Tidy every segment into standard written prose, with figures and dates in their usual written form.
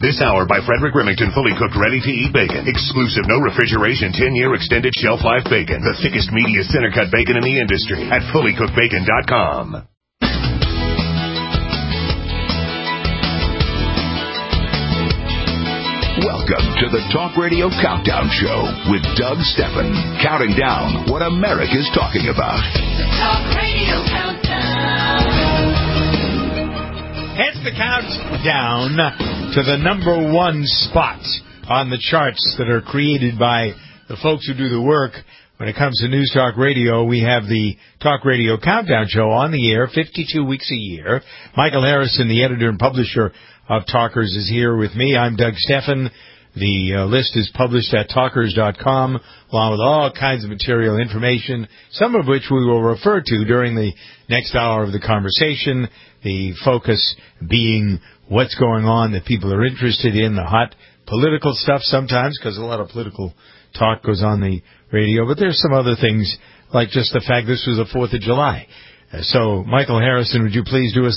This hour by Frederick Remington, fully cooked, ready-to-eat bacon. Exclusive, no refrigeration, 10-year extended shelf life bacon. The thickest, meatiest, center-cut bacon in the industry at fullycookedbacon.com. Welcome to the Talk Radio Countdown Show with Doug Stephan, counting down what America's talking about. The Talk Radio Countdown. It's the countdown to the number one spot on the charts that are created by the folks who do the work. When it comes to News Talk Radio, we have the Talk Radio Countdown Show on the air 52 weeks a year. Michael Harrison, the editor and publisher of Talkers, is here with me. I'm Doug Stephan. The list is published at talkers.com, along with all kinds of material information, some of which we will refer to during the next hour of the conversation, the focus being what's going on that people are interested in, the hot political stuff sometimes, because a lot of political talk goes on the radio, but there's some other things, like just the fact this was the 4th of July. So, Michael Harrison, would you please do us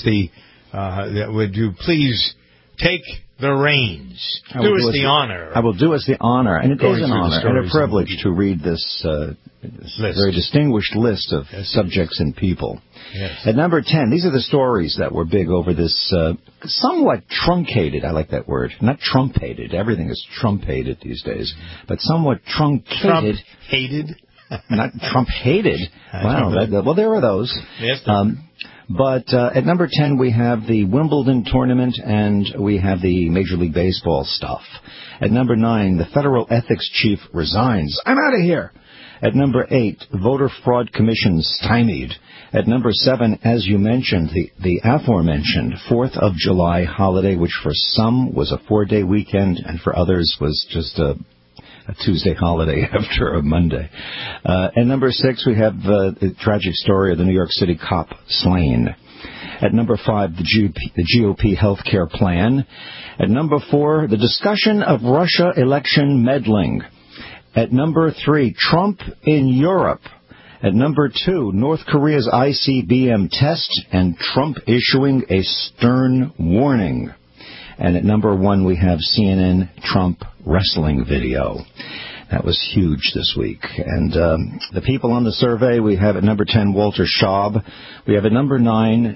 please take the reins? Do us the honor. I will do us the honor. And it is an honor and a privilege to read this very distinguished list of subjects and people. Yes. At number 10, these are the stories that were big over this somewhat truncated, I like that word, not trumpeted. Everything is trumpeted these days, but somewhat truncated. Trump-hated? Not Trump-hated. Wow. Well, there are those. Yes. But at number 10, we have the Wimbledon tournament, and we have the Major League Baseball stuff. At number 9, the federal ethics chief resigns. I'm out of here. At number 8, voter fraud commission stymied. At number 7, as you mentioned, the aforementioned 4th of July holiday, which for some was a 4-day weekend, and for others was just a Tuesday holiday after a Monday. At number 6, we have the tragic story of the New York City cop slain. At number 5, the GOP health care plan. At number 4, the discussion of Russia election meddling. At number 3, Trump in Europe. At number 2, North Korea's ICBM test and Trump issuing a stern warning. And at number 1, we have CNN Trump wrestling video. That was huge this week. And the people on the survey, we have at number 10, Walter Schaub. We have at number 9,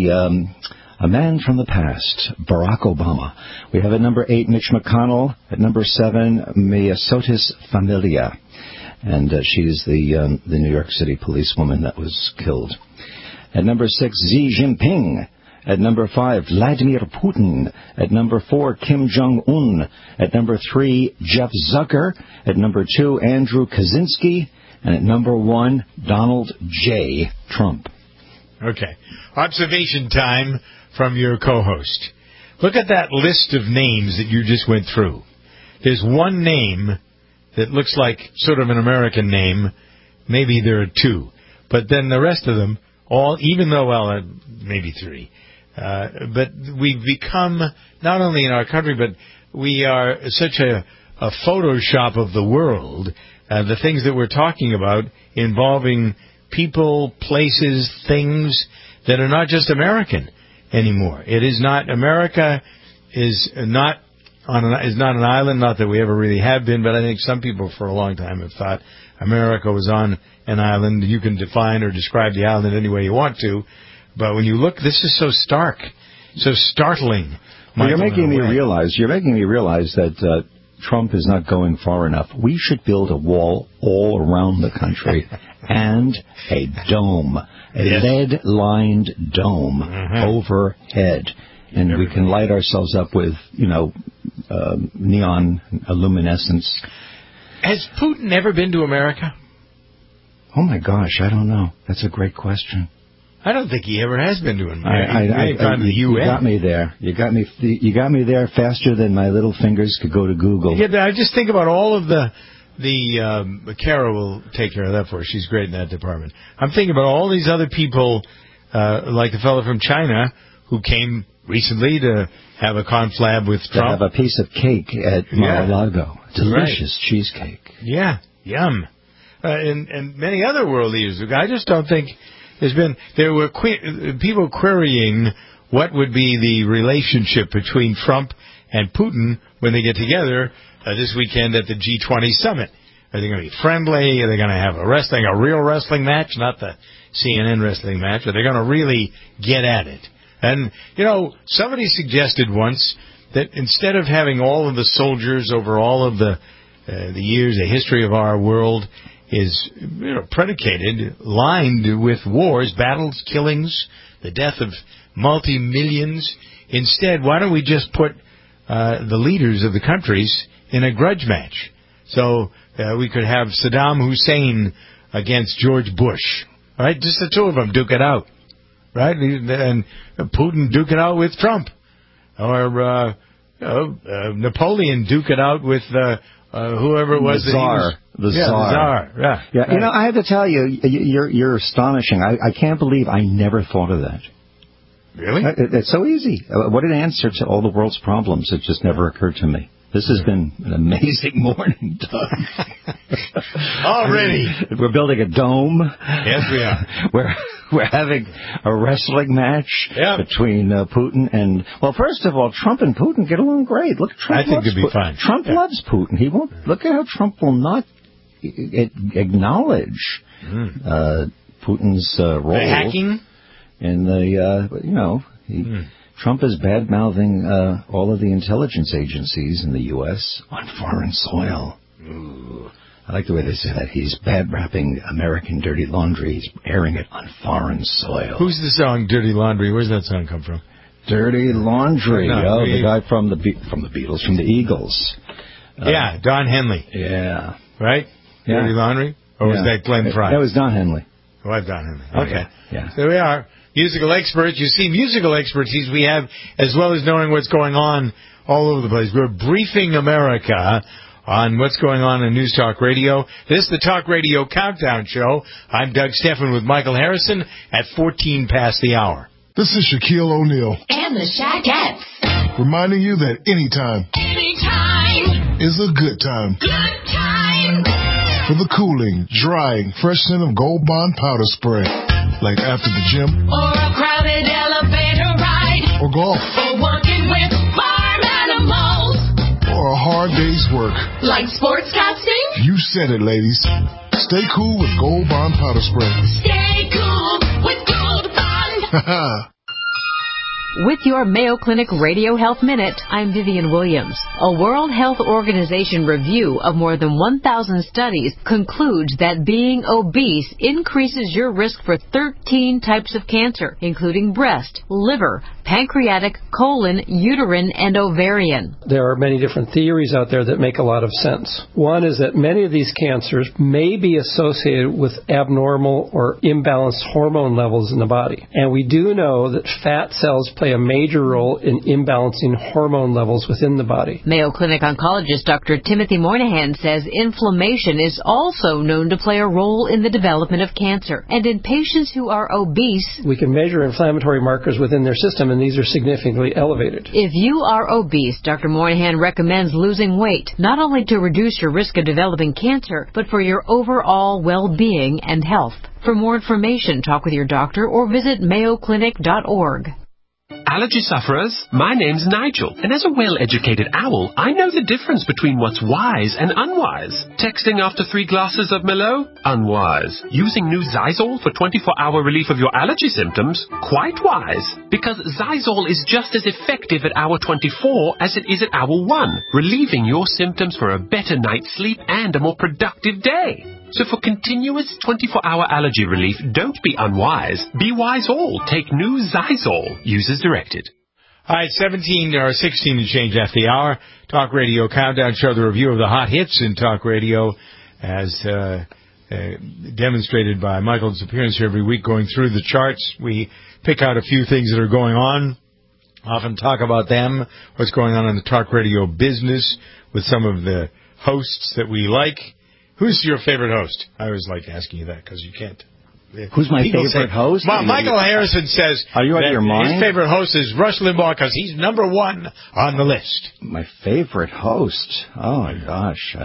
a man from the past, Barack Obama. We have at number 8, Mitch McConnell. At number 7, Miosotis Familia. And she's the New York City policewoman that was killed. At number 6, Xi Jinping. At number 5, Vladimir Putin. At number 4, Kim Jong-un. At number 3, Jeff Zucker. At number 2, Andrew Kaczynski. And at number 1, Donald J. Trump. Okay. Observation time from your co-host. Look at that list of names that you just went through. There's one name that looks like sort of an American name. Maybe there are 2. But then the rest of them, all, even though, well, maybe 3. But we've become, not only in our country, but we are such a Photoshop of the world. The things that we're talking about involving people, places, things that are not just American anymore. It is not, America is not an island, not that we ever really have been, but I think some people for a long time have thought America was on an island. You can define or describe the island any way you want to. But when you look, this is so stark, so startling. Well, you're making me realize that Trump is not going far enough. We should build a wall all around the country and a dome, a lead-lined dome overhead. And we can light ourselves up with, neon luminescence. Has Putin ever been to America? Oh, my gosh, I don't know. That's a great question. I don't think he ever has been to America. You got me there. You got me there faster than my little fingers could go to Google. Yeah, I just think about all of the Kara will take care of that for us. She's great in that department. I'm thinking about all these other people, like the fellow from China who came recently to have a conflab with Trump. To have a piece of cake at Mar-a-Lago. Delicious cheesecake. Yeah, yum. And many other world leaders. I just don't think there were people querying what would be the relationship between Trump and Putin when they get together this weekend at the G20 summit. Are they going to be friendly? Are they going to have a real wrestling match, not the CNN wrestling match? Are they going to really get at it? And, somebody suggested once that instead of having all of the soldiers over all of the years, the history of our world is predicated, lined with wars, battles, killings, the death of multi-millions. Instead, why don't we just put the leaders of the countries in a grudge match? So we could have Saddam Hussein against George Bush, right? Just the two of them duke it out, right? And Putin duke it out with Trump, or Napoleon duke it out with whoever it was. The Tsar. The Tsar. Yeah. Right. I have to tell you, you're astonishing. I can't believe I never thought of that. Really? It's so easy. What an answer to all the world's problems. It just never occurred to me. This has been an amazing morning, Doug. Already. We're building a dome. Yes, we are. We're having a wrestling match between Putin and... Well, first of all, Trump and Putin get along great. Look, Trump I think it'd be fine. Trump loves Putin. He won't... Look at how Trump will not acknowledge Putin's role. The hacking? In the, Trump is bad-mouthing all of the intelligence agencies in the U.S. on foreign soil. Ooh. I like the way they say that. He's bad-rapping American dirty laundry. He's airing it on foreign soil. Who's the song Dirty Laundry? Where's that song come from? Dirty Laundry. The guy from the Beatles, from the Eagles. Don Henley. Yeah. Right? Yeah. Dirty Laundry? Or was that Glenn Frey? That was Don Henley. Oh, that's Don Henley. Okay. Yeah. There we are. Musical experts. You see, musical expertise we have, as well as knowing what's going on all over the place. We're briefing America on what's going on in News Talk Radio. This is the Talk Radio Countdown Show. I'm Doug Stephan with Michael Harrison at 14 past the hour. This is Shaquille O'Neal. And the Shaquettes. Reminding you that anytime is a good time. Good time. For the cooling, drying, fresh scent of Gold Bond powder spray. Like after the gym. Or a crowded elevator ride. Or golf. Or working with farm animals. Or a hard day's work. Like sportscasting. You said it, ladies. Stay cool with Gold Bond powder spray. Stay cool with Gold Bond. With your Mayo Clinic Radio Health Minute, I'm Vivian Williams. A World Health Organization review of more than 1,000 studies concludes that being obese increases your risk for 13 types of cancer, including breast, liver, pancreatic, colon, uterine, and ovarian. There are many different theories out there that make a lot of sense. One is that many of these cancers may be associated with abnormal or imbalanced hormone levels in the body. And we do know that fat cells play a major role in imbalancing hormone levels within the body. Mayo Clinic oncologist Dr. Timothy Moynihan says inflammation is also known to play a role in the development of cancer. And in patients who are obese, we can measure inflammatory markers within their system, and these are significantly elevated. If you are obese, Dr. Moynihan recommends losing weight, not only to reduce your risk of developing cancer, but for your overall well-being and health. For more information, talk with your doctor or visit mayoclinic.org. Allergy sufferers, my name's Nigel, and as a well-educated owl, I know the difference between what's wise and unwise. Texting after 3 glasses of Merlot? Unwise. Using new Zysol for 24-hour relief of your allergy symptoms? Quite wise. Because Zysol is just as effective at hour 24 as it is at hour 1, relieving your symptoms for a better night's sleep and a more productive day. So for continuous 24-hour allergy relief, don't be unwise. Be wise all. Take new Zysol. Use as directed. All right, 17 or 16 to change after the hour. Talk Radio Countdown Show, the review of the hot hits in Talk Radio, as demonstrated by Michael's appearance here every week going through the charts. We pick out a few things that are going on, often talk about them, what's going on in the Talk Radio business with some of the hosts that we like. Who's your favorite host? I always like asking you that because you can't. Who's my favorite host? Michael Harrison says are you out of your mind? His favorite host is Rush Limbaugh because he's number 1 on the list. My favorite host? Oh, my gosh.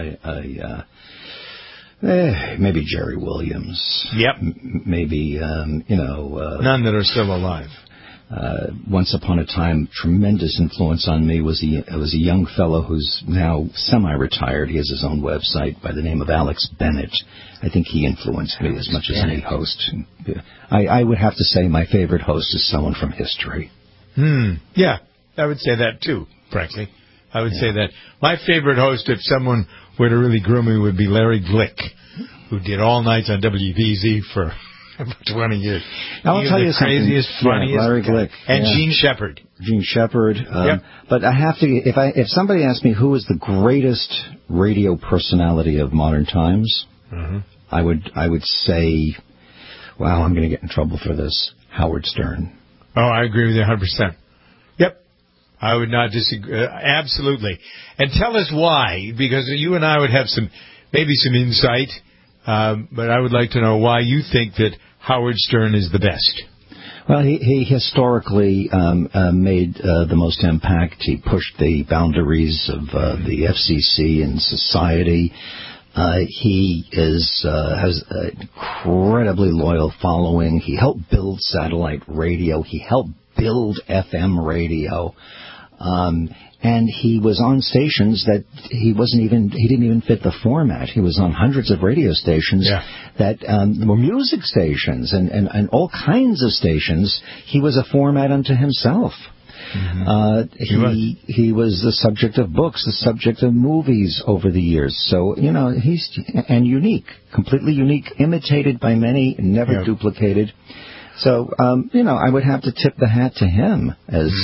Maybe Jerry Williams. Yep. Maybe, none that are still alive. once upon a time, tremendous influence on me was a young fellow who's now semi-retired. He has his own website by the name of Alex Bennett. I think he influenced me as much as any host. I would have to say my favorite host is someone from history. Yeah, I would say that too, frankly. I would say that. My favorite host, if someone were to really groom me, would be Larry Glick, who did all nights on WBZ for 20 years. Now, I'll tell you something. Craziest, funniest. Larry Glick. And Gene Shepard. Gene Shepard. But I have to, if somebody asked me who is the greatest radio personality of modern times, I would say, wow, I'm going to get in trouble for this, Howard Stern. Oh, I agree with you 100%. Yep. I would not disagree. Absolutely. And tell us why, because you and I would have maybe some insight, but I would like to know why you think that Howard Stern is the best. Well, he historically made the most impact. He pushed the boundaries of the FCC and society. He has an incredibly loyal following. He helped build satellite radio. He helped build FM radio. And he was on stations that he didn't even fit the format. He was on hundreds of radio stations that were music stations and all kinds of stations. He was a format unto himself. He was the subject of books, the subject of movies over the years. So, he's unique, completely unique, imitated by many, never duplicated. So, I would have to tip the hat to him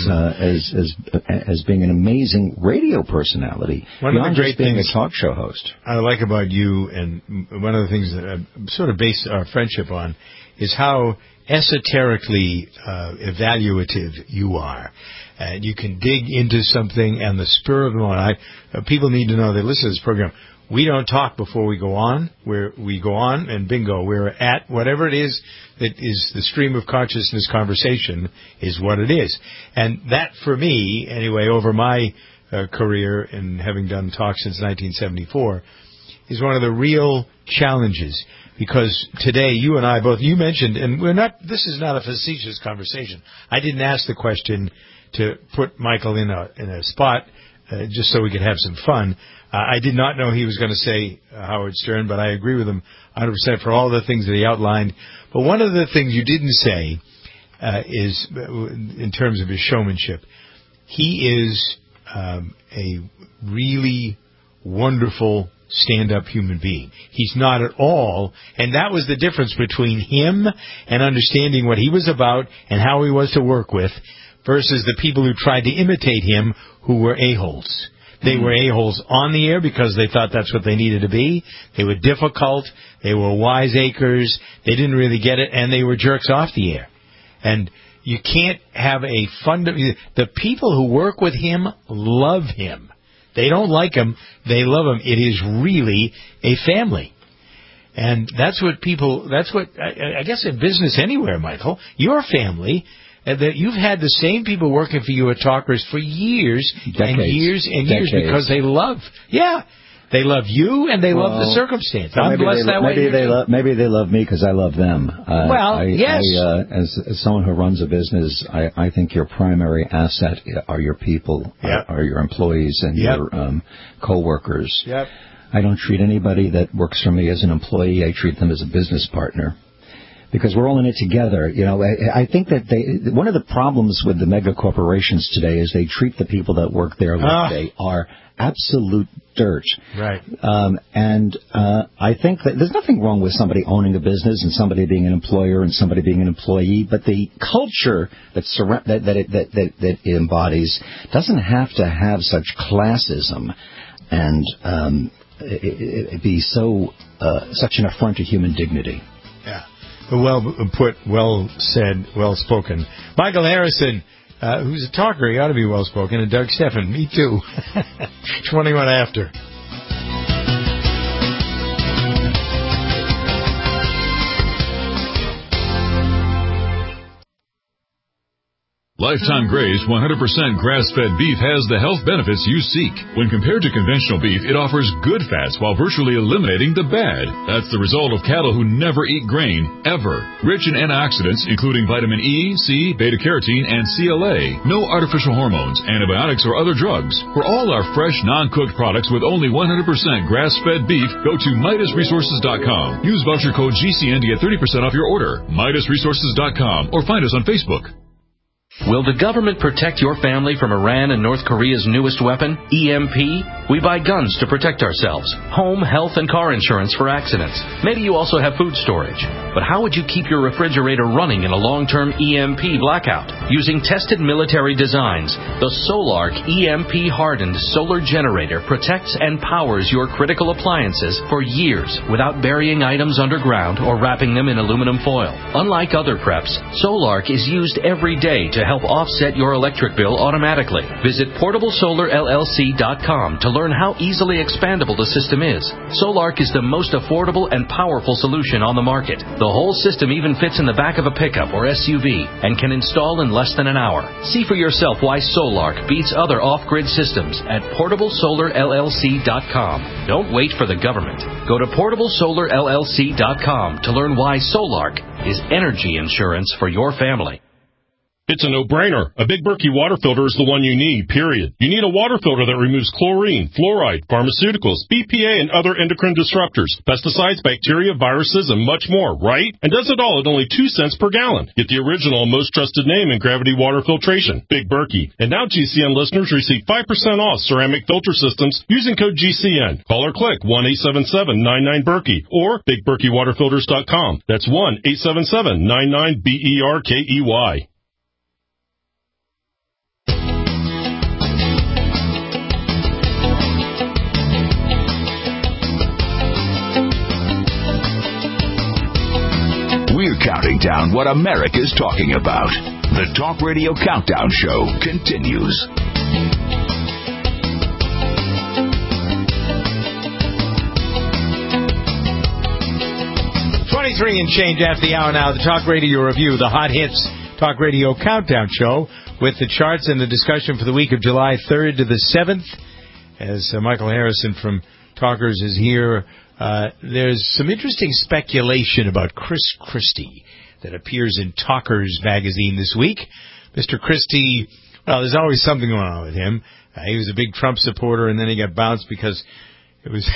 as being an amazing radio personality. One of the great being things a talk show host I like about you, and one of the things that I sort of base our friendship on, is how esoterically evaluative you are. And you can dig into something, and the spur of the moment. People need to know they listen to this program. We don't talk before we go on. We go on, and bingo, we're at whatever it is that is the stream of consciousness conversation is what it is. And that, for me, anyway, over my career and having done talk since 1974, is one of the real challenges. Because today, you and I both, you mentioned, and this is not a facetious conversation. I didn't ask the question to put Michael in a spot just so we could have some fun. I did not know he was going to say Howard Stern, but I agree with him 100% for all the things that he outlined. But one of the things you didn't say is, in terms of his showmanship, he is a really wonderful stand-up human being. He's not at all, and that was the difference between him and understanding what he was about and how he was to work with versus the people who tried to imitate him who were a-holes. They were a-holes on the air because they thought that's what they needed to be. They were difficult. They were wiseacres. They didn't really get it, and they were jerks off the air. And you can't have the people who work with him love him. They don't like him. They love him. It is really a family. And that's what I guess in business anywhere, Michael, your family, that you've had the same people working for you at Talkers for years and years and years because they love you and they love the circumstance. I'm blessed that way. Maybe they love me because I love them. Yes. As someone who runs a business, I think your primary asset are your people, are your employees and your coworkers. Yep. I don't treat anybody that works for me as an employee. I treat them as a business partner. Because we're all in it together. I think that one of the problems with the mega corporations today is they treat the people that work there like they are absolute dirt. Right. And I think that there's nothing wrong with somebody owning a business and somebody being an employer and somebody being an employee, but the culture that it embodies doesn't have to have such classism and it be such an affront to human dignity. Yeah. Well put, well said, well spoken. Michael Harrison, who's a talker, he ought to be well spoken, and Doug Steffen, me too. 21 after. Lifetime Graze 100% grass-fed beef has the health benefits you seek. When compared to conventional beef, it offers good fats while virtually eliminating the bad. That's the result of cattle who never eat grain, ever. Rich in antioxidants, including vitamin E, C, beta-carotene, and CLA. No artificial hormones, antibiotics, or other drugs. For all our fresh, non-cooked products with only 100% grass-fed beef, go to MidasResources.com. Use voucher code GCN to get 30% off your order. MidasResources.com or find us on Facebook. Will the government protect your family from Iran and North Korea's newest weapon, EMP? We buy guns to protect ourselves, home, health, and car insurance for accidents. Maybe you also have food storage. But how would you keep your refrigerator running in a long-term EMP blackout? Using tested military designs, the Solarc EMP-hardened solar generator protects and powers your critical appliances for years without burying items underground or wrapping them in aluminum foil. Unlike other preps, Solarc is used every day to help offset your electric bill automatically. Visit PortableSolarLLC.com to learn how easily expandable the system is. Solarc is the most affordable and powerful solution on the market. The whole system even fits in the back of a pickup or SUV and can install in less than an hour. See for yourself why Solarc beats other off-grid systems at PortableSolarLLC.com. Don't wait for the government. Go to PortableSolarLLC.com to learn why Solarc is energy insurance for your family. It's a no-brainer. A Big Berkey water filter is the one you need, period. You need a water filter that removes chlorine, fluoride, pharmaceuticals, BPA, and other endocrine disruptors, pesticides, bacteria, viruses, and much more, right? And does it all at only 2 cents per gallon. Get the original and most trusted name in gravity water filtration, Big Berkey. And now GCN listeners receive 5% off ceramic filter systems using code GCN. Call or click 1-877-99-BERKEY or BigBerkeyWaterFilters.com. That's 1-877-99-BERKEY. We're counting down what America's talking about. The Talk Radio Countdown Show continues. 23 and change after the hour now. The Talk Radio Review, the Hot Hits Talk Radio Countdown Show with the charts and the discussion for the week of July 3rd to the 7th. As Michael Harrison from Talkers is here, there's some interesting speculation about Chris Christie that appears in Talkers magazine this week. Mr. Christie, well, there's always something going on with him. He was a big Trump supporter, and then he got bounced because it was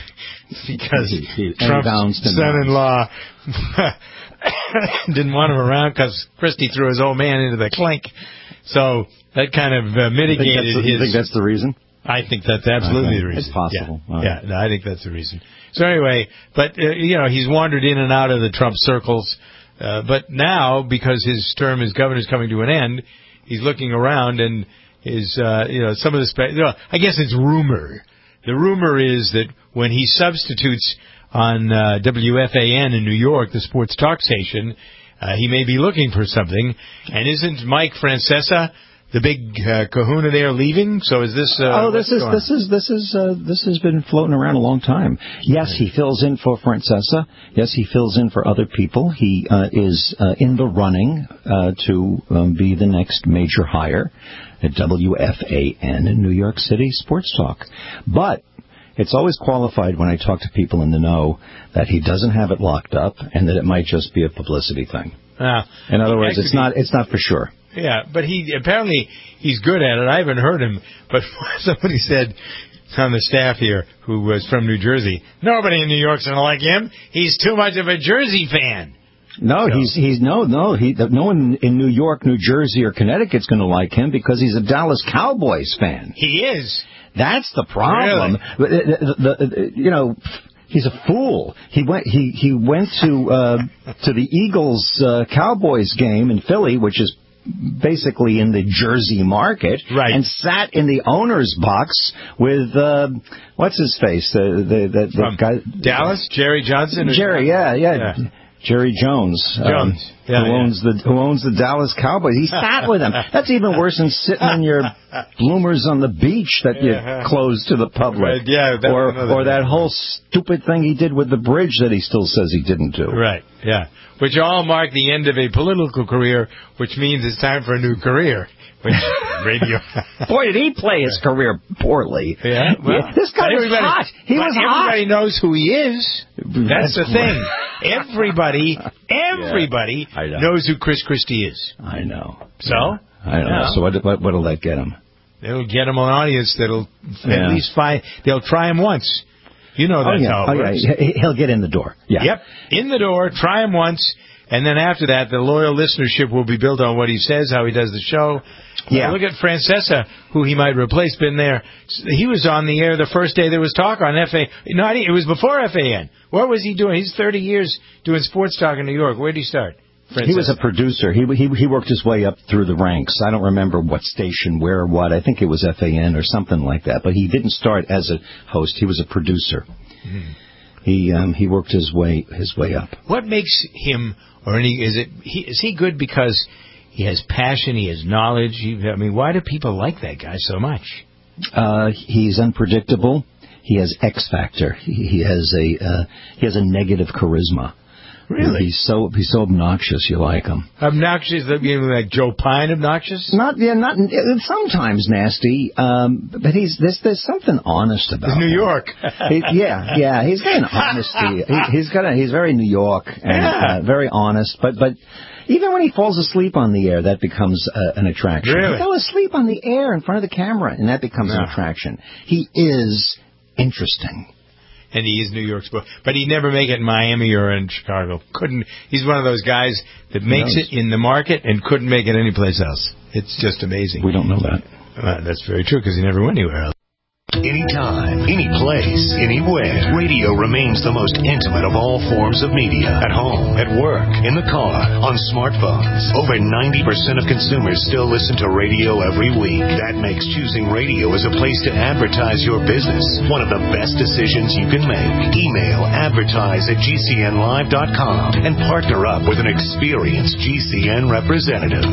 Trump's son-in-law didn't want him around because Christie threw his old man into the clink. So that kind of mitigated his... You think that's the reason? I think that's absolutely the reason. It's possible. Yeah, no, I think that's the reason. So anyway, but, he's wandered in and out of the Trump circles. But now, because his term as governor is coming to an end, he's looking around and is, some of the... I guess it's rumor. The rumor is that when he substitutes on WFAN in New York, the sports talk station, he may be looking for something. And isn't Mike Francesa the big kahuna there leaving? So is this? This has been floating around a long time. Yes, he fills in for Francesa. Yes, he fills in for other people. He is in the running to be the next major hire at WFAN in New York City Sports Talk. But it's always qualified when I talk to people in the know that he doesn't have it locked up and that it might just be a publicity thing. In other words, it's not for sure. Yeah, but he's good at it. I haven't heard him, but somebody said on the staff here who was from New Jersey, nobody in New York's going to like him. He's too much of a Jersey fan. No, no one in New York, New Jersey, or Connecticut's going to like him because he's a Dallas Cowboys fan. He is. That's the problem. Really? He's a fool. He went to the Eagles Cowboys game in Philly, which is basically in the Jersey market, right, and sat in the owner's box with what's his face, the guy, Dallas, Jerry Johnson. Jerry, yeah. Jerry Jones. Who owns the Dallas Cowboys. He sat with him. That's even worse than sitting in your bloomers on the beach that you closed to the public. Or that whole stupid thing he did with the bridge that he still says he didn't do. Right, yeah. Which all mark the end of a political career, which means it's time for a new career. Radio. Boy, did he play his career poorly. Yeah, well, this guy was hot. He was hot. Everybody knows who he is. That's the thing. Everybody knows who Chris Christie is. I know. So? I don't know. So what'll that get him? It'll get him an audience that'll at least they'll try him once. You know that's how it works. Yeah. He'll get in the door. Yeah. Yep. In the door, try him once, and then after that, the loyal listenership will be built on what he says, how he does the show. Yeah. Look at Francesa, who he might replace, been there. He was on the air the first day there was talk on FA. No, it was before FAN. What was he doing? He's 30 years doing sports talk in New York. Where did he start? Francesa. He was a producer. He worked his way up through the ranks. I don't remember what station, where, what. I think it was FAN or something like that. But he didn't start as a host. He was a producer. Mm-hmm. He worked his way up. What makes him, is he good because he has passion, he has knowledge? Why do people like that guy so much? He's unpredictable. He has X factor. He has a negative charisma. Really? He's so obnoxious. You like him? Obnoxious? Like Joe Pine obnoxious? Not sometimes nasty. But there's something honest about him. New York. Yeah. He's got an honesty. He's very New York and very honest. But even when he falls asleep on the air, that becomes an attraction. Really? He fell asleep on the air in front of the camera, and that becomes an attraction. He is interesting. And he is New York's boy. But he'd never make it in Miami or in Chicago. He's one of those guys that makes it in the market and couldn't make it anyplace else. It's just amazing. We don't know that. That's very true, because he never went anywhere else. Anytime, any place, anywhere, radio remains the most intimate of all forms of media. At home, at work, in the car, on smartphones. Over 90% of consumers still listen to radio every week. That makes choosing radio as a place to advertise your business one of the best decisions you can make. Email advertise@gcnlive.com and partner up with an experienced GCN representative.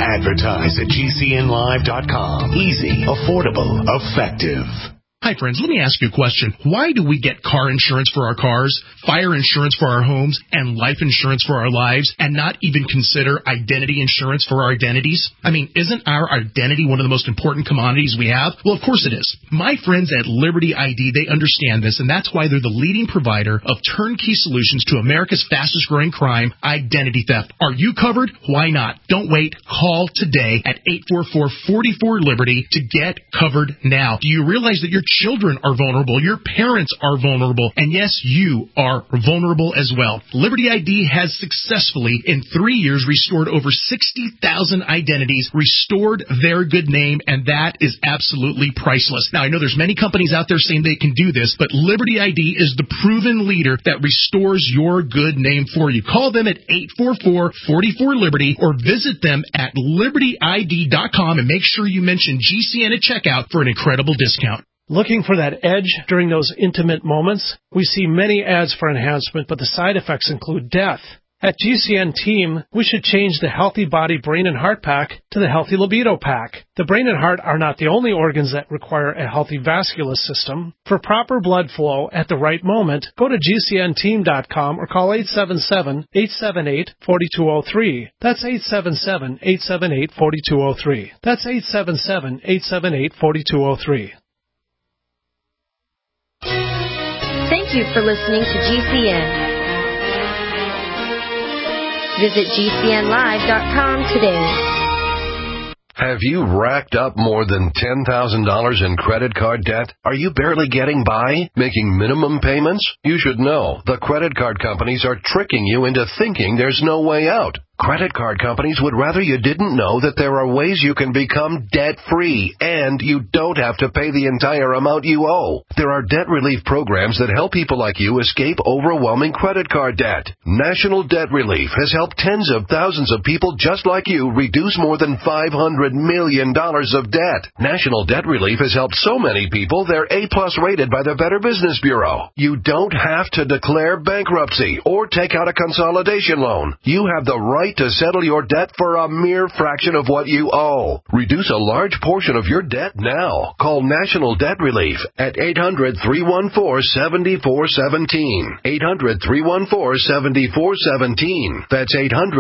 Advertise@gcnlive.com. Easy, affordable, effective. Hi, friends. Let me ask you a question. Why do we get car insurance for our cars, fire insurance for our homes, and life insurance for our lives, and not even consider identity insurance for our identities? Isn't our identity one of the most important commodities we have? Well, of course it is. My friends at Liberty ID, they understand this, and that's why they're the leading provider of turnkey solutions to America's fastest-growing crime, identity theft. Are you covered? Why not? Don't wait. Call today at 844-44-LIBERTY to get covered now. Do you realize that your children are vulnerable, your parents are vulnerable, and yes, you are vulnerable as well. Liberty ID has successfully, in 3 years, restored over 60,000 identities, restored their good name, and that is absolutely priceless. Now, I know there's many companies out there saying they can do this, but Liberty ID is the proven leader that restores your good name for you. Call them at 844-44-LIBERTY or visit them at libertyid.com and make sure you mention GCN at checkout for an incredible discount. Looking for that edge during those intimate moments? We see many ads for enhancement, but the side effects include death. At GCN Team, we should change the Healthy Body, Brain, and Heart Pack to the Healthy Libido Pack. The brain and heart are not the only organs that require a healthy vascular system. For proper blood flow at the right moment, go to GCNteam.com or call 877-878-4203. That's 877-878-4203. That's 877-878-4203. Thank you for listening to GCN. Visit GCNlive.com today. Have you racked up more than $10,000 in credit card debt? Are you barely getting by, making minimum payments? You should know the credit card companies are tricking you into thinking there's no way out. Credit card companies would rather you didn't know that there are ways you can become debt-free, and you don't have to pay the entire amount you owe. There are debt relief programs that help people like you escape overwhelming credit card debt. National Debt Relief has helped tens of thousands of people just like you reduce more than $500 million of debt. National Debt Relief has helped so many people they're A-plus rated by the Better Business Bureau. You don't have to declare bankruptcy or take out a consolidation loan. You have the right to settle your debt for a mere fraction of what you owe. Reduce a large portion of your debt now. Call National Debt Relief at 800-314-7417. 800-314-7417. That's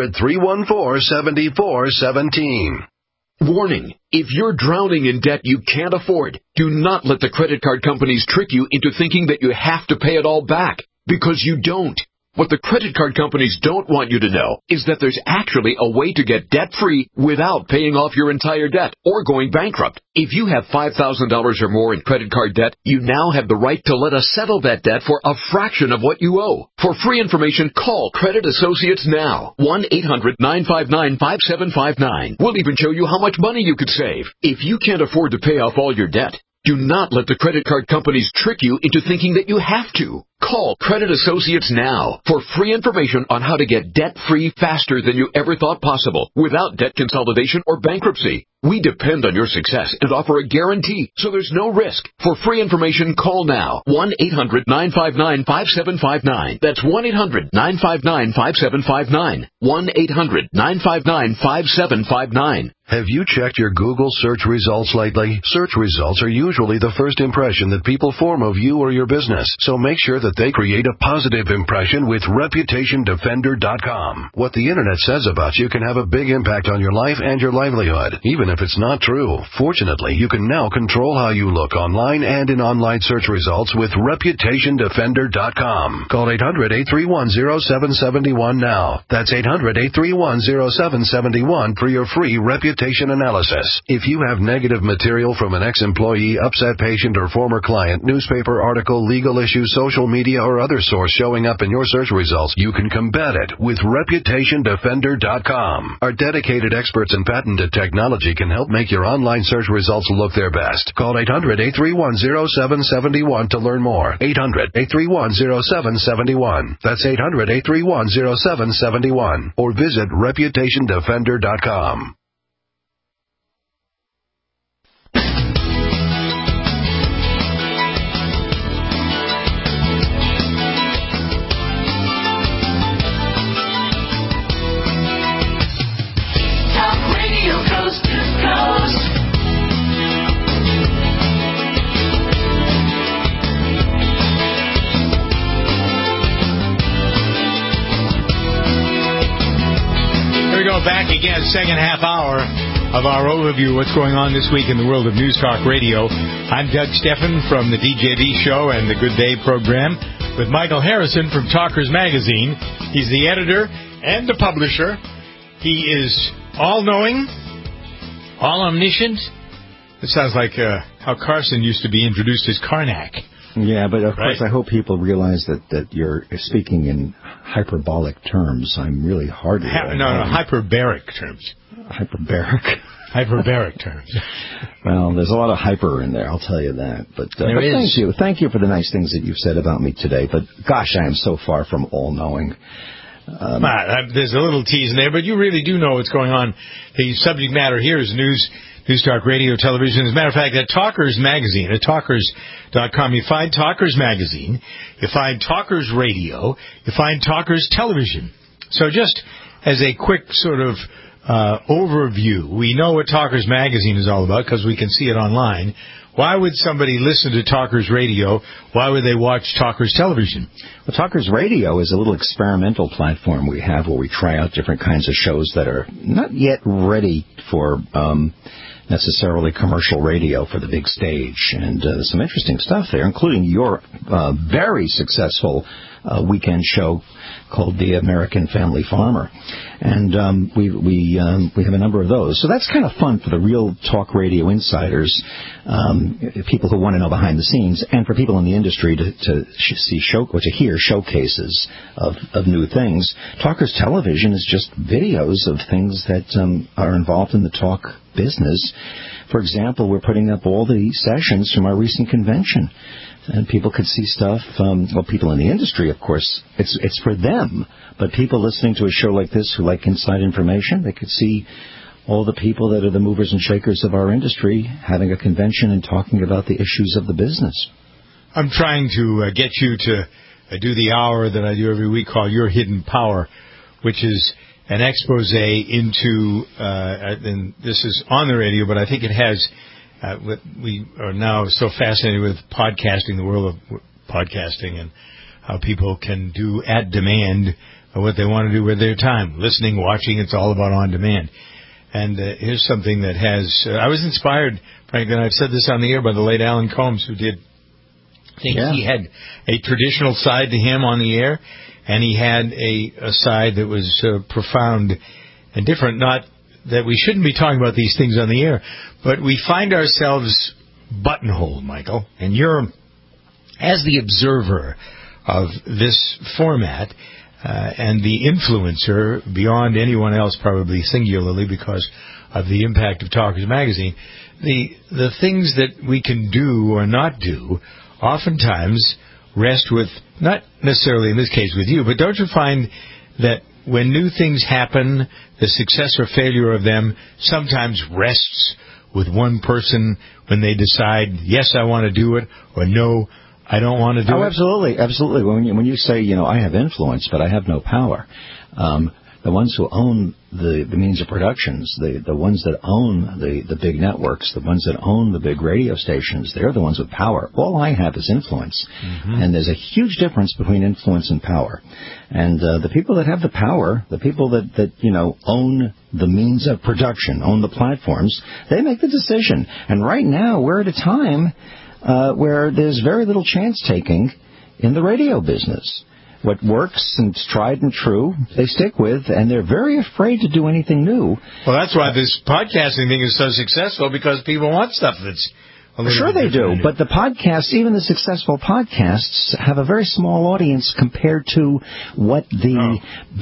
800-314-7417. Warning, if you're drowning in debt you can't afford, do not let the credit card companies trick you into thinking that you have to pay it all back, because you don't. What the credit card companies don't want you to know is that there's actually a way to get debt-free without paying off your entire debt or going bankrupt. If you have $5,000 or more in credit card debt, you now have the right to let us settle that debt for a fraction of what you owe. For free information, call Credit Associates now. 1-800-959-5759. We'll even show you how much money you could save. If you can't afford to pay off all your debt, do not let the credit card companies trick you into thinking that you have to. Call Credit Associates now for free information on how to get debt-free faster than you ever thought possible without debt consolidation or bankruptcy. We depend on your success and offer a guarantee, so there's no risk. For free information, call now. 1-800-959-5759. That's 1-800-959-5759. 1-800-959-5759. Have you checked your Google search results lately? Search results are usually the first impression that people form of you or your business, so make sure that they create a positive impression with ReputationDefender.com. What the Internet says about you can have a big impact on your life and your livelihood, even if it's not true. Fortunately, you can now control how you look online and in online search results with ReputationDefender.com. Call 800-831-0771 now. That's 800-831-0771 for your free reputation analysis. If you have negative material from an ex-employee, upset patient, or former client, newspaper article, legal issue, social media, or other source showing up in your search results, you can combat it with ReputationDefender.com. Our dedicated experts in patented technology can help make your online search results look their best. Call 800-831-0771 to learn more. 800-831-0771. That's 800-831-0771. Or visit ReputationDefender.com. Back again, second half hour of our overview of what's going on this week in the world of News Talk Radio. I'm Doug Steffen from the DJD Show and the Good Day program with Michael Harrison from Talkers Magazine. He's the editor and the publisher. He is all-knowing, all-omniscient. It sounds like how Carson used to be introduced as Karnak. Yeah, but of course I hope people realize that you're speaking in hyperbolic terms. I'm really hard to hyperbaric terms. Hyperbaric terms. Well, there's a lot of hyper in there, I'll tell you that. But thank you for the nice things that you've said about me today. But gosh, I am so far from all-knowing. There's a little tease in there, but you really do know what's going on. The subject matter here is News Talk Radio, television. As a matter of fact, at Talkers Magazine, at Talkers.com, you find Talkers Magazine, you find Talkers Radio, you find Talkers Television. So just as a quick sort of overview, we know what Talkers Magazine is all about because we can see it online. Why would somebody listen to Talkers Radio? Why would they watch Talkers Television? Well, Talkers Radio is a little experimental platform we have where we try out different kinds of shows that are not yet ready for necessarily commercial radio for the big stage. And some interesting stuff there, including your very successful weekend show called The American Family Farmer. And we have a number of those. So that's kind of fun for the real talk radio insiders, people who want to know behind the scenes, and for people in the industry to hear showcases of new things. Talkers Television is just videos of things that are involved in the talk business. For example, we're putting up all the sessions from our recent convention. And people could see stuff, people in the industry, of course, it's for them. But people listening to a show like this who like inside information, they could see all the people that are the movers and shakers of our industry having a convention and talking about the issues of the business. I'm trying to get you to do the hour that I do every week called Your Hidden Power, which is an expose into, and this is on the radio, but I think it has... we are now so fascinated with podcasting, the world of podcasting, and how people can do at demand what they want to do with their time. Listening, watching, it's all about on demand. And here's something that has... I was inspired, Frank, and I've said this on the air, by the late Alan Combs, who did... I think he had a traditional side to him on the air, and he had a side that was profound and different, not... that we shouldn't be talking about these things on the air, but we find ourselves buttonholed, Michael, and you're, as the observer of this format and the influencer beyond anyone else, probably singularly because of the impact of Talkers Magazine, the things that we can do or not do oftentimes rest with, not necessarily in this case with you, but don't you find that when new things happen, the success or failure of them sometimes rests with one person when they decide, yes, I want to do it, or no, I don't want to do it? Oh, absolutely, absolutely. When you say, I have influence, but I have no power, the ones who own the means of productions, the ones that own the big networks, the ones that own the big radio stations, they're the ones with power. All I have is influence. Mm-hmm. And there's a huge difference between influence and power. And the people that have the power, the people that own the means of production, own the platforms, they make the decision. And right now, we're at a time where there's very little chance-taking in the radio business. What works and it's tried and true, they stick with, and they're very afraid to do anything new. Well, that's why this podcasting thing is so successful, because people want stuff that's a little Sure they do, but the podcasts, even the successful podcasts, have a very small audience compared to what the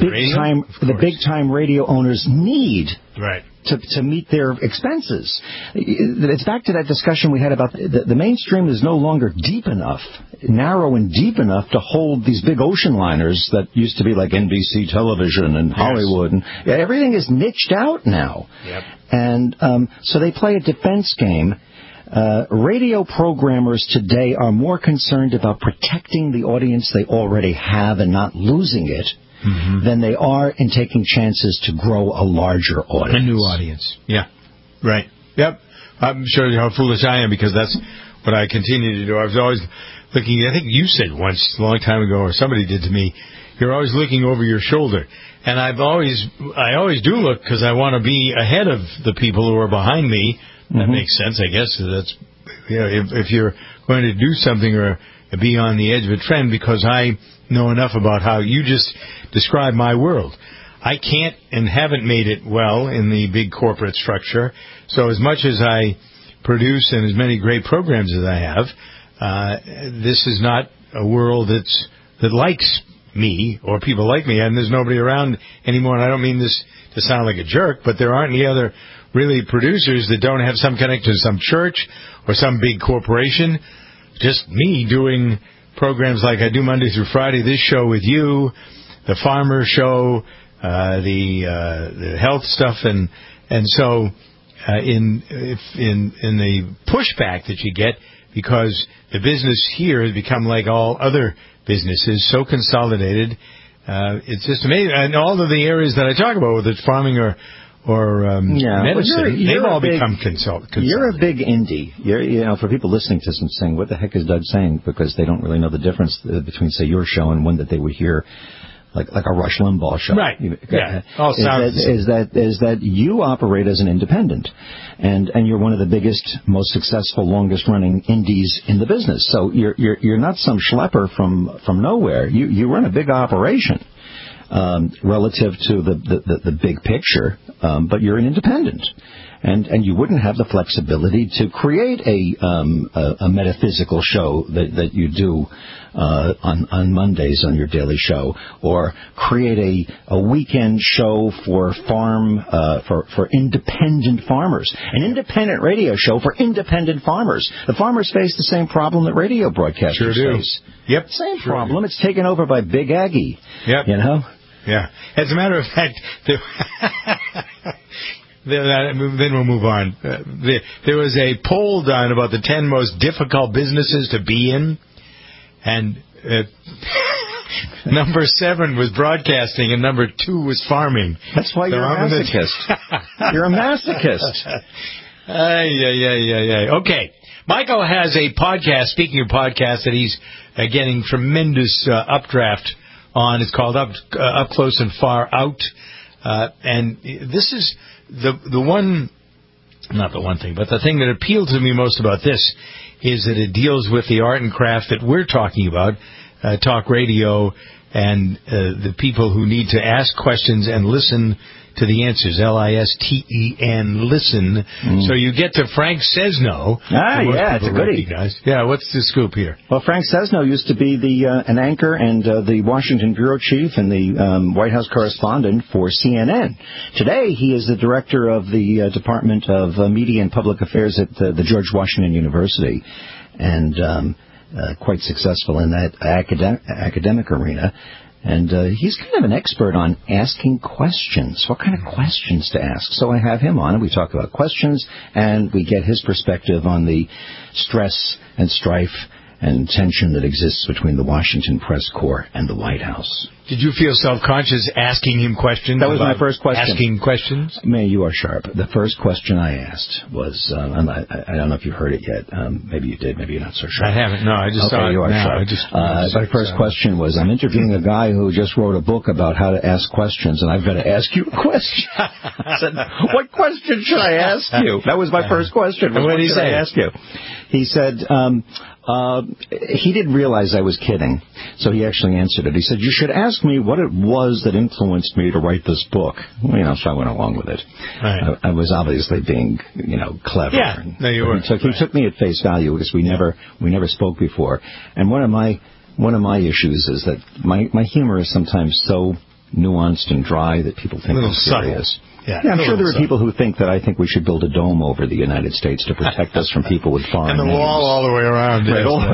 big time radio owners need. Right. To meet their expenses. It's back to that discussion we had about the mainstream is no longer deep enough, narrow and deep enough to hold these big ocean liners that used to be like NBC television and Hollywood. And everything is niched out now. Yep. And so they play a defense game. Radio programmers today are more concerned about protecting the audience they already have and not losing it. Mm-hmm. Than they are in taking chances to grow a larger audience. A new audience. Yeah. Right. Yep. I'm sure how foolish I am, because that's what I continue to do. I was always looking, I think you said once a long time ago, or somebody did to me, you're always looking over your shoulder. And I always do look, because I want to be ahead of the people who are behind me. That makes sense, I guess. That's, if you're going to do something or be on the edge of a trend, because I know enough about how you just describe my world. I can't and haven't made it well in the big corporate structure. So as much as I produce and as many great programs as I have, this is not a world that likes me or people like me, and there's nobody around anymore. And I don't mean this to sound like a jerk, but there aren't any other really producers that don't have some connection to some church or some big corporation. Just me doing programs like I do Monday through Friday, this show with you, the farmer show, the health stuff, and so in the pushback that you get, because the business here has become like all other businesses, so consolidated, it's just amazing. And all of the areas that I talk about, whether it's farming or medicine, they've all become consolidated. You're a big indie. For people listening to this and saying, what the heck is Doug saying? Because they don't really know the difference between, say, your show and one that they would hear like a Rush Limbaugh show. Right. Yeah. All sounds is that you operate as an independent, and you're one of the biggest, most successful, longest running indies in the business. So you're not some schlepper from nowhere. You run a big operation relative to the big picture, but you're an independent. And you wouldn't have the flexibility to create a metaphysical show that you do on Mondays on your daily show, or create a weekend show for independent farmers, an independent radio show for independent farmers. The farmers face the same problem that radio broadcasters face. Yep, same problem. It's taken over by Big Aggie. Yep, you know. Yeah. As a matter of fact. Then we'll move on. There was a poll done about the 10 most difficult businesses to be in, and number 7 was broadcasting, and number 2 was farming. That's why you're a masochist. You're a masochist. Okay. Michael has a podcast, speaking of podcasts, that he's getting tremendous updraft on. It's called Up Close and Far Out. And this is the one, not the one thing, but the thing that appealed to me most about this is that it deals with the art and craft that we're talking about, talk radio, and the people who need to ask questions and listen to the answers, L-I-S-T-E-N, listen. So you get to Frank Sesno. Yeah, it's a goodie. Yeah, what's the scoop here? Well, Frank Sesno used to be an anchor and the Washington bureau chief and the White House correspondent for CNN. Today, he is the director of the Department of Media and Public Affairs at the George Washington University, and quite successful in that academic arena. And he's kind of an expert on asking questions. What kind of questions to ask? So I have him on, and we talk about questions, and we get his perspective on the stress and strife and tension that exists between the Washington press corps and the White House. Did you feel self-conscious asking him questions? That was my first question. Asking questions? Man, you are sharp. The first question I asked was, and I don't know if you heard it yet. Maybe you did. Maybe you're not so sharp. I haven't. No, I just saw it. You are sharp. My first question was, I'm interviewing a guy who just wrote a book about how to ask questions, and I've got to ask you a question. I said, what question should I ask you? That was my first question. What did he say? Ask you? He said, he didn't realize I was kidding, so he actually answered it. He said, you should ask me what it was that influenced me to write this book. So I went along with it. Right. I was obviously being, clever. Yeah, no, you were. He took me at face value because we never spoke before. And one of my issues is that my humor is sometimes so nuanced and dry that people think I'm serious. Yeah, I'm sure there are people who think that I think we should build a dome over the United States to protect us from people with foreign names. And the wall all the way around. Right, all the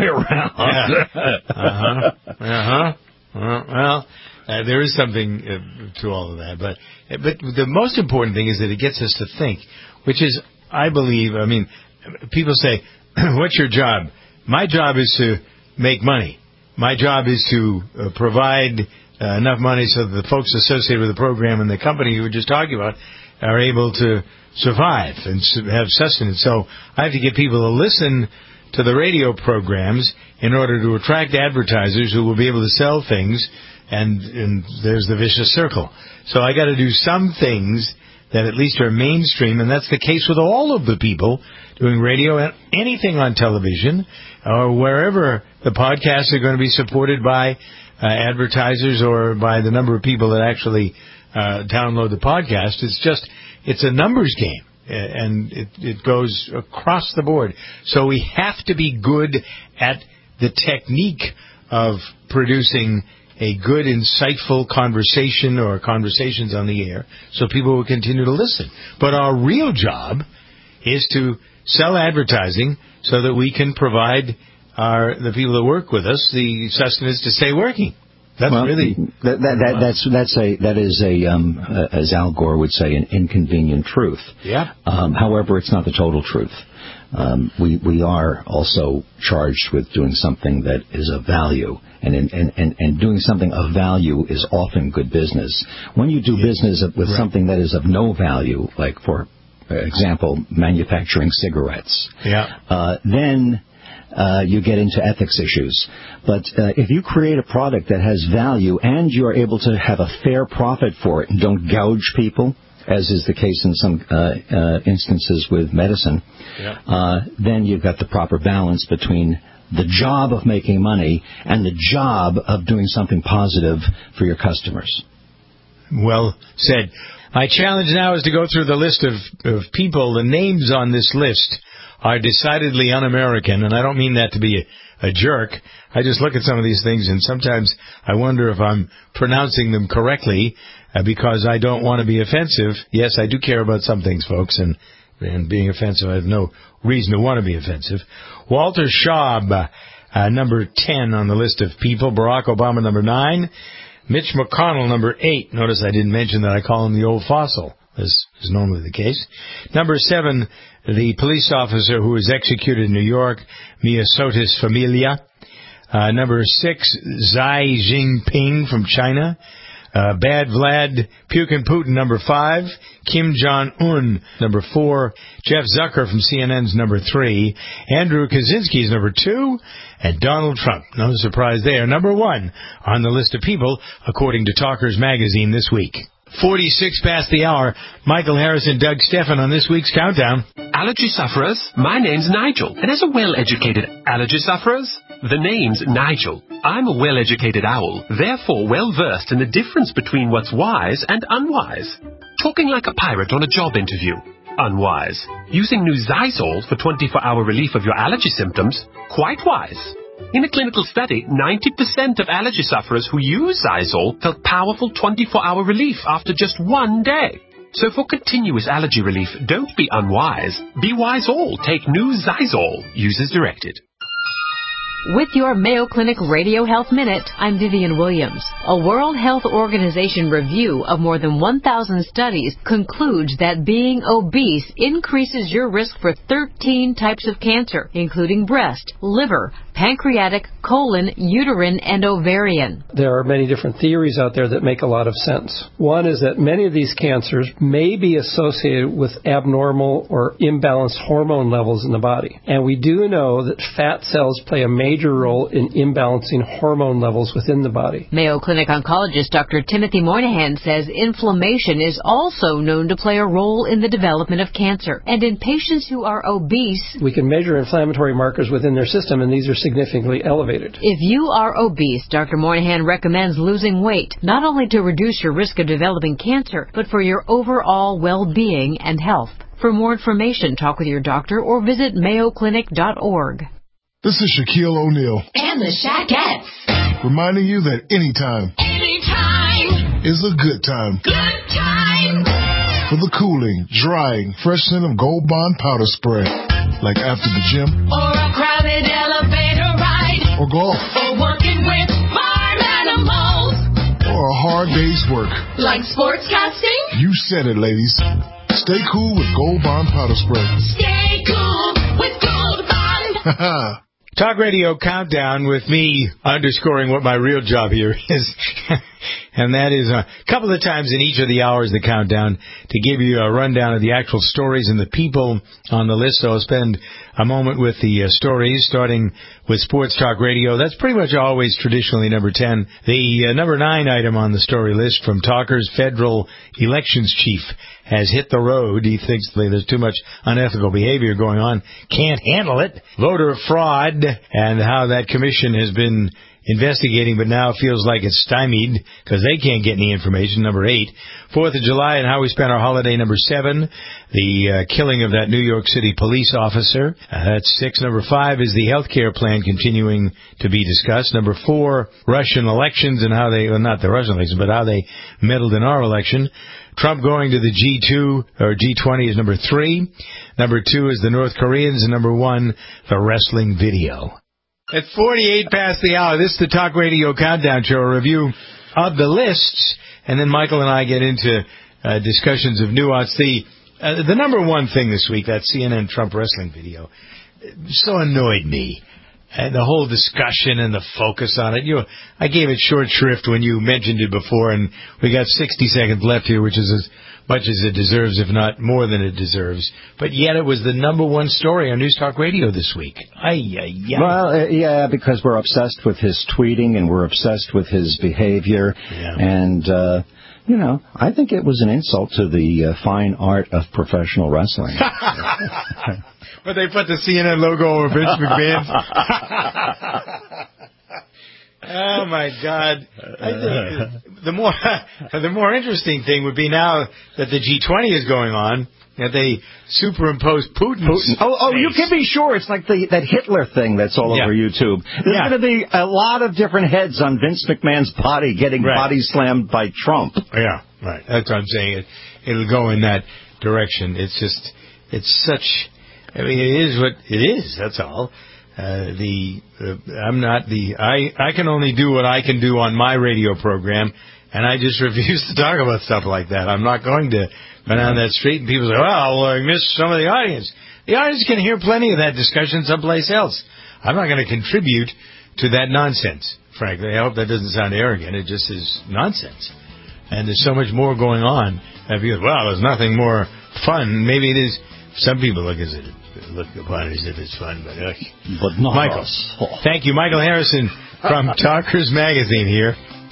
way around. Well, there is something to all of that. But the most important thing is that it gets us to think, which is, I believe, people say, what's your job? My job is to make money. My job is to provide enough money so that the folks associated with the program and the company you were just talking about are able to survive and have sustenance. So I have to get people to listen to the radio programs in order to attract advertisers who will be able to sell things, and there's the vicious circle. So I got to do some things that at least are mainstream, and that's the case with all of the people doing radio and anything on television or wherever the podcasts are going to be supported by advertisers or by the number of people that actually download the podcast. It's a numbers game, and it goes across the board. So we have to be good at the technique of producing a good, insightful conversation or conversations on the air so people will continue to listen. But our real job is to sell advertising so that we can provide the people that work with us the sustenance to stay working. That's really that is as Al Gore would say, an inconvenient truth. Yeah. However, it's not the total truth. We are also charged with doing something that is of value, and doing something of value is often good business. When you do business with something that is of no value, like for example, manufacturing cigarettes, then you get into ethics issues. But if you create a product that has value and you're able to have a fair profit for it and don't gouge people, as is the case in some instances with medicine, then you've got the proper balance between the job of making money and the job of doing something positive for your customers. Well said. My challenge now is to go through the list of people. The names on this list are decidedly un-American, and I don't mean that to be a jerk. I just look at some of these things, and sometimes I wonder if I'm pronouncing them correctly because I don't want to be offensive. Yes, I do care about some things, folks, and being offensive, I have no reason to want to be offensive. Walter Schaub, number 10 on the list of people. Barack Obama, number 9. Mitch McConnell, number 8. Notice I didn't mention that I call him the old fossil, as is normally the case. Number 7, the police officer who was executed in New York, Miosotis Familia. Number 6, Xi Jinping from China. Bad Vlad Putin Putin, number 5. Kim Jong-un, number 4. Jeff Zucker from CNN's number 3. Andrew Kaczynski's number 2. And Donald Trump, no surprise there, number 1 on the list of people, according to Talkers Magazine this week. 46 past the hour. Michael Harris and Doug Stephan on this week's Countdown. Allergy sufferers, my name's Nigel, and as a well-educated allergy sufferers, the name's Nigel. I'm a well-educated owl, therefore well-versed in the difference between what's wise and unwise. Talking like a pirate on a job interview. Unwise. Using new Zysol for 24-hour relief of your allergy symptoms. Quite wise. In a clinical study, 90% of allergy sufferers who use Zysol felt powerful 24-hour relief after just 1 day. So for continuous allergy relief, don't be unwise. Be wise all. Take new Zysol. Use as directed. With your Mayo Clinic Radio Health Minute, I'm Vivian Williams. A World Health Organization review of more than 1,000 studies concludes that being obese increases your risk for 13 types of cancer, including breast, liver, pancreatic, colon, uterine, and ovarian. There are many different theories out there that make a lot of sense. One is that many of these cancers may be associated with abnormal or imbalanced hormone levels in the body. And we do know that fat cells play a major role in imbalancing hormone levels within the body. Mayo Clinic oncologist Dr. Timothy Moynihan says inflammation is also known to play a role in the development of cancer. And in patients who are obese, we can measure inflammatory markers within their system, and these are significantly elevated. If you are obese, Dr. Moynihan recommends losing weight, not only to reduce your risk of developing cancer, but for your overall well-being and health. For more information, talk with your doctor or visit mayoclinic.org. This is Shaquille O'Neal. And the Shaquettes. Reminding you that anytime is a good time. Good time. For the cooling, drying, fresh scent of Gold Bond powder spray. Like after the gym. Or a crowded elevator ride. Or golf. Or working with farm animals. Or a hard day's work. Like sportscasting? You said it, ladies. Stay cool with Gold Bond powder spray. Stay cool with Gold Bond. Talk Radio Countdown with me underscoring what my real job here is. And that is a couple of times in each of the hours of the countdown to give you a rundown of the actual stories and the people on the list. So I'll spend a moment with the stories, starting with Sports Talk Radio. That's pretty much always traditionally number 10. The number 9 item on the story list from Talker's federal elections chief has hit the road. He thinks there's too much unethical behavior going on. Can't handle it. Voter fraud and how that commission has been investigating, but now feels like it's stymied because they can't get any information. Number 8. 4th of July and how we spent our holiday. Number 7. The killing of that New York City police officer. That's 6. Number 5 is the health care plan continuing to be discussed. Number 4, Russian elections and how they, well, not the Russian elections, but how they meddled in our election. Trump going to the G2 or G20 is number 3. Number 2 is the North Koreans, and number 1, the wrestling video. At 48 past the hour, this is the Talk Radio Countdown Show, a review of the lists, and then Michael and I get into discussions of nuance. The number 1 thing this week, that CNN Trump wrestling video, so annoyed me. And the whole discussion and the focus on it. I gave it short shrift when you mentioned it before, and we got 60 seconds left here, which is as much as it deserves, if not more than it deserves. But yet it was the number one story on News Talk Radio this week. Well, yeah, because we're obsessed with his tweeting and we're obsessed with his behavior. Yeah. And, I think it was an insult to the fine art of professional wrestling. But they put the CNN logo over Vince McMahon's. Oh my God! I think the more interesting thing would be now that the G20 is going on, that they superimpose Putin's Oh, you can be sure it's like that Hitler thing that's all over YouTube. There's going to be a lot of different heads on Vince McMahon's body getting body slammed by Trump. Yeah, right. That's what I'm saying. It'll go in that direction. It's such. I mean, it is what it is. That's all. I can only do what I can do on my radio program, and I just refuse to talk about stuff like that. I'm not going to go down that street and people say, well, I missed some of the audience. The audience can hear plenty of that discussion someplace else. I'm not going to contribute to that nonsense, frankly. I hope that doesn't sound arrogant. It just is nonsense. And there's so much more going on. That because, well, there's nothing more fun. Maybe it is. Some people look upon it as if it's fun, but not Michael. us. Thank you, Michael Harrison from Talkers Magazine here.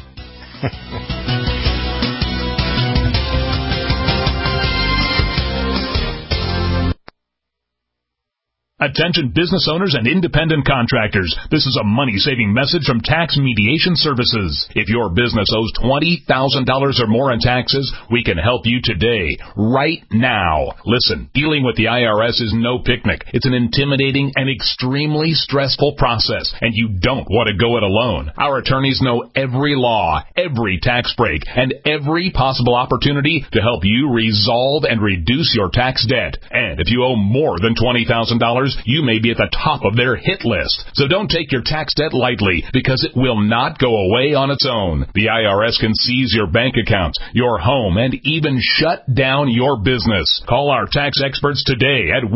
Attention business owners and independent contractors. This is a money-saving message from Tax Mediation Services. If your business owes $20,000 or more in taxes, we can help you today, right now. Listen, dealing with the IRS is no picnic. It's an intimidating and extremely stressful process, and you don't want to go it alone. Our attorneys know every law, every tax break, and every possible opportunity to help you resolve and reduce your tax debt. And if you owe more than $20,000, you may be at the top of their hit list. So don't take your tax debt lightly, because it will not go away on its own. The IRS can seize your bank accounts, your home, and even shut down your business. Call our tax experts today at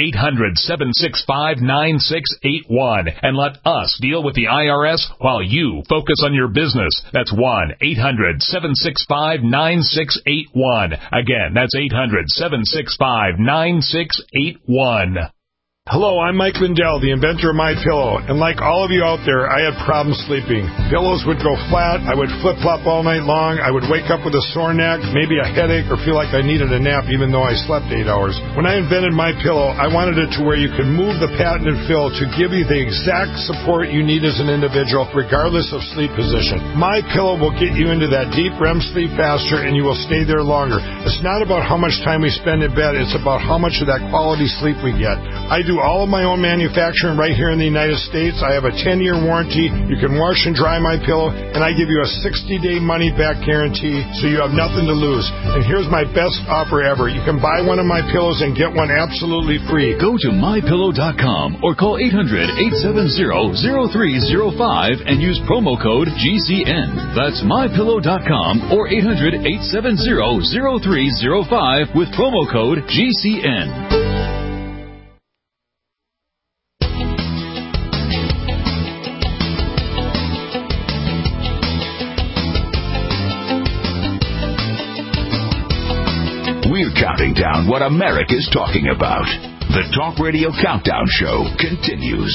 1-800-765-9681 and let us deal with the IRS while you focus on your business. That's 1-800-765-9681. Again, that's 800-765-9681. Hello, I'm Mike Lindell, the inventor of MyPillow, and like all of you out there, I had problems sleeping. Pillows would go flat, I would flip-flop all night long, I would wake up with a sore neck, maybe a headache, or feel like I needed a nap even though I slept 8 hours. When I invented MyPillow, I wanted it to where you could move the patented fill to give you the exact support you need as an individual, regardless of sleep position. MyPillow will get you into that deep REM sleep faster, and you will stay there longer. It's not about how much time we spend in bed, it's about how much of that quality sleep we get. I do all of my own manufacturing right here in the United States. I have a 10-year warranty. You can wash and dry MyPillow, and I give you a 60-day money-back guarantee, so you have nothing to lose. And here's my best offer ever. You can buy one of my pillows and get one absolutely free. Go to MyPillow.com or call 800-870-0305 and use promo code GCN. That's MyPillow.com or 800-870-0305 with promo code GCN. We're counting down what America's talking about. The Talk Radio Countdown Show continues.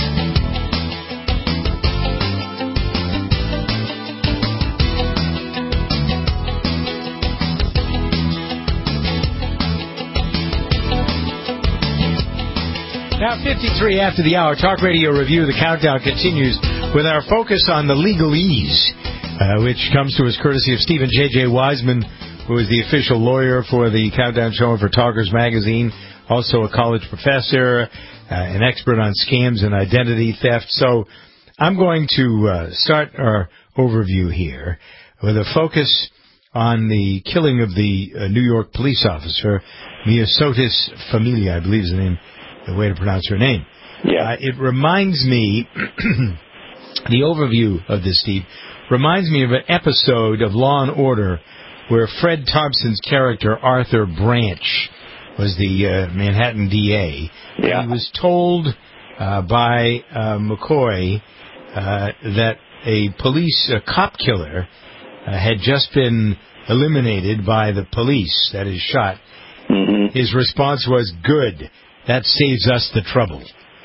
Now, 53 after the hour, Talk Radio Review. The countdown continues with our focus on the legalese, which comes to us courtesy of Stephen J.J. Wiseman, who is the official lawyer for the Countdown Show and for Talkers Magazine, also a college professor, an expert on scams and identity theft. So I'm going to start our overview here with a focus on the killing of the New York police officer, Miosotis Familia, I believe is the way to pronounce her name. Yeah. It reminds me, the overview of this, Steve, reminds me of an episode of Law and Order where Fred Thompson's character, Arthur Branch, was the Manhattan DA. Yeah. He was told by McCoy that a cop killer had just been eliminated by the police, that is shot, his response was, good, that saves us the trouble.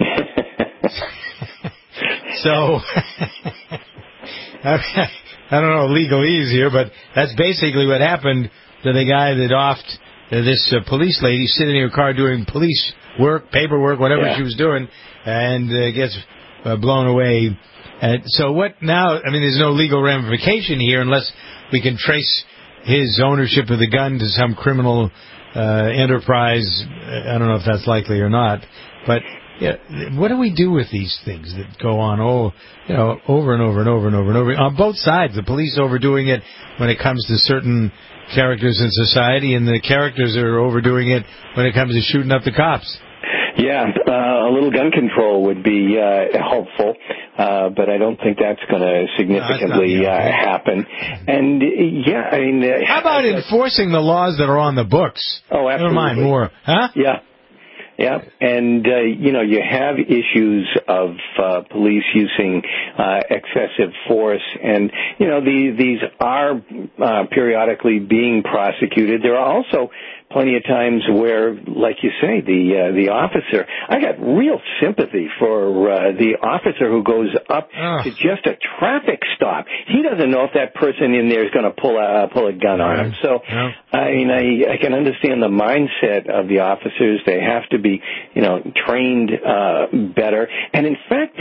So, I don't know legalese here, but that's basically what happened to the guy that offed this police lady sitting in her car doing police work, paperwork, whatever she was doing, and gets blown away. So what now? I mean, there's no legal ramification here unless we can trace his ownership of the gun to some criminal enterprise. I don't know if that's likely or not, but what do we do with these things that go on over and over and over and over and over on both sides? The police overdoing it when it comes to certain characters in society, and the characters are overdoing it when it comes to shooting up the cops. Yeah, a little gun control would be helpful, but I don't think that's going to significantly happen. And, I mean... how about enforcing the laws that are on the books? Oh, absolutely. Never mind more. Huh? Yeah. Yeah, and, you have issues of police using excessive force, and, these are periodically being prosecuted. There are also plenty of times where, like you say, the officer, I got real sympathy for the officer who goes up to just a traffic stop. He doesn't know if that person in there is going to pull a gun on him. So, I mean, I can understand the mindset of the officers. They have to be, trained better. And in fact,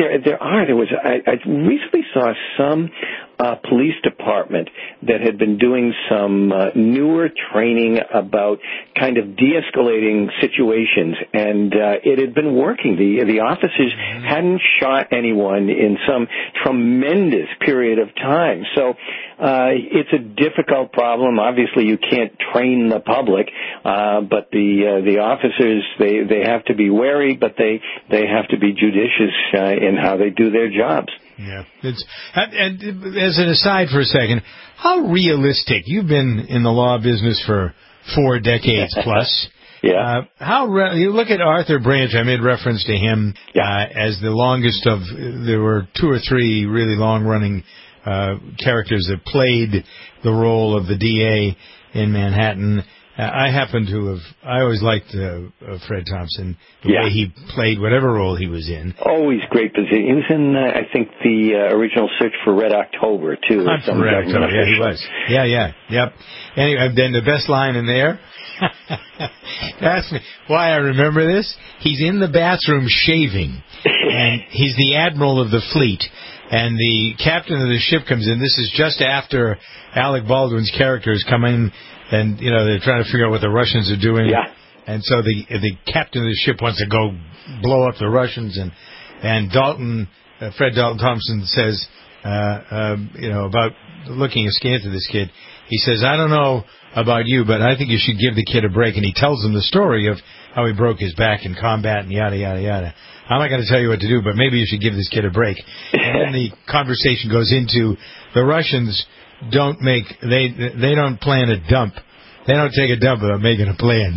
I recently saw some police department that had been doing some newer training about kind of de-escalating situations, and it had been working. The officers hadn't shot anyone in some tremendous period of time. So it's a difficult problem. Obviously, you can't train the public, but the officers, they have to be wary, but they have to be judicious in how they do their jobs. Yeah. And as an aside for a second, how realistic, you've been in the law business for 4 decades plus. Yeah. You look at Arthur Branch, I made reference to him as the longest of, there were 2 or 3 really long-running characters that played the role of the DA in Manhattan. I happen to have, I always liked Fred Thompson, the way he played whatever role he was in. Always great position. He was in, I think, the original Search for Red October, too. Red October, yeah, he was. Yep. Anyway, then the best line in there, ask me why I remember this. He's in the bathroom shaving, and he's the admiral of the fleet. And the captain of the ship comes in. This is just after Alec Baldwin's characters come in, and they're trying to figure out what the Russians are doing. Yeah. And so the captain of the ship wants to go blow up the Russians, and Fred Dalton Thompson says, about looking askance at this kid. He says, I don't know about you, but I think you should give the kid a break. And he tells them the story of how he broke his back in combat and yada, yada, yada. I'm not going to tell you what to do, but maybe you should give this kid a break. And then the conversation goes into the Russians don't they don't plan a dump. They don't take a dump without making a plan.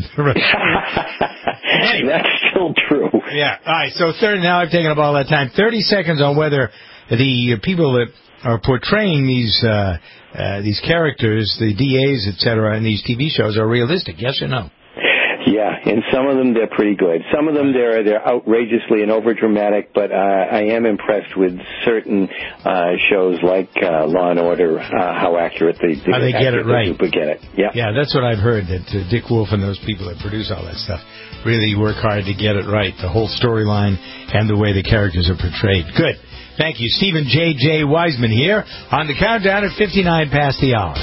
Anyway. That's still true. Yeah. All right. So now I've taken up all that time. 30 seconds on whether the people that are portraying these characters, the DAs, etc., in these TV shows are realistic. Yes or no? Yeah, and some of them, they're pretty good. Some of them, they're outrageously and overdramatic, but I am impressed with certain shows like Law & Order, how accurate they get it right. Get it. Yeah. Yeah, that's what I've heard, that Dick Wolf and those people that produce all that stuff really work hard to get it right, the whole storyline and the way the characters are portrayed. Good. Thank you. Stephen J. Wiseman here on the countdown at 59 past the hour.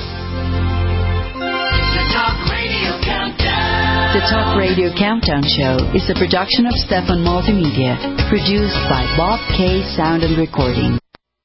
The Talk Radio Countdown Show is a production of Stefan Multimedia, produced by Bob K. Sound and Recording.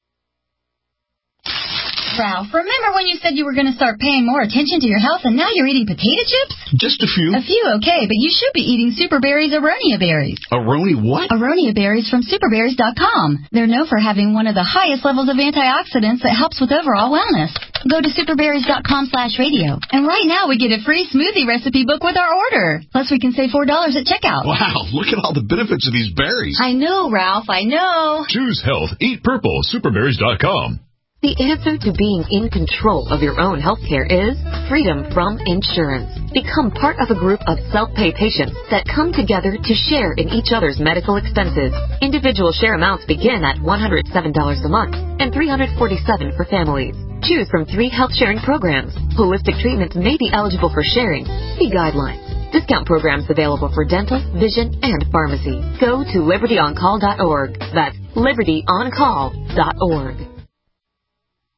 Ralph, remember when you said you were going to start paying more attention to your health and now you're eating potato chips? Just a few. A few, okay, but you should be eating Super Berries Aronia berries. Aronia what? Aronia berries from superberries.com. They're known for having one of the highest levels of antioxidants that helps with overall wellness. Go to superberries.com/radio. And right now we get a free smoothie recipe book with our order. Plus we can save $4 at checkout. Wow, look at all the benefits of these berries. I know, Ralph, I know. Choose health. Eat purple. Superberries.com. The answer to being in control of your own health care is freedom from insurance. Become part of a group of self-pay patients that come together to share in each other's medical expenses. Individual share amounts begin at $107 a month and $347 for families. Choose from 3 health-sharing programs. Holistic treatments may be eligible for sharing. See guidelines. Discount programs available for dental, vision, and pharmacy. Go to libertyoncall.org. That's libertyoncall.org.